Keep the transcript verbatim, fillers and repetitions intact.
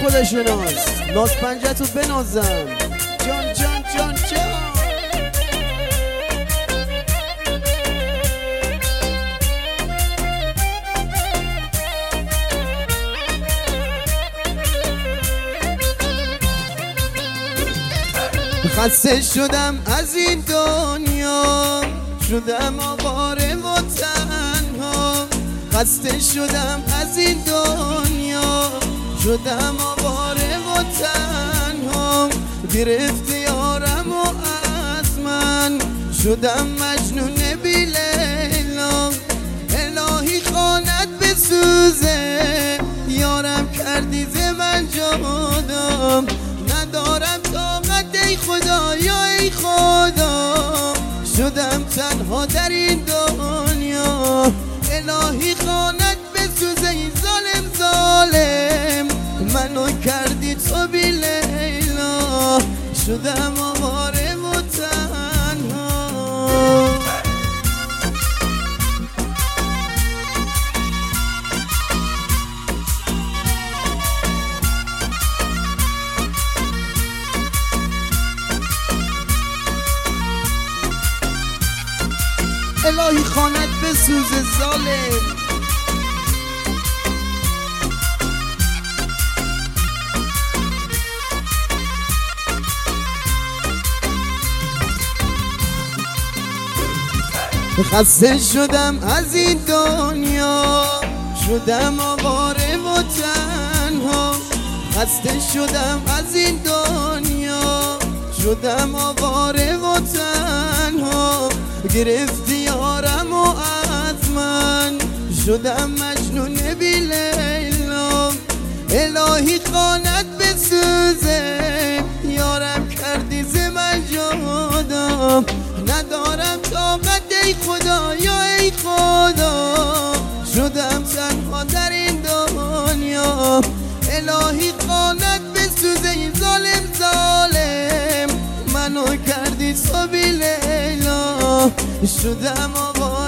خودشوناست، ناز پنجتو بنازم. جان جان جان جان خسته شدم از این دنیا، شدم آواره و تنها. خسته شدم از این دنیا، شدم آواره و تنها. گرفت یارم و از من، شدم مجنون بی لیلا. الهی خانت بسوزه، یارم کردی ز من جدا. ندارم طاقت ای خدا یا ای خدا، شدم تنها در این دنیا. الهی خانت بسوزه ای ظالم ظالم، منو کردی تو بی لیلا. شدم آواره و تنها. الهی خانت بسوز ظالم. خسته شدم از این دنیا، شدم آواره و تنها. خسته شدم از این دنیا، شدم آواره و تنها. گرفت یارم و از من، شدم مجنون بی لیلا. الهی خانت بسوزه، یارم کردی ز من جدا. ندارم طاقت ای خدا یا ای خدا، شدم تنها در این دنیا. الهی خانت بسوزه ای ظالم ظالم، منو کردی تو بی لیلا. شدم آواره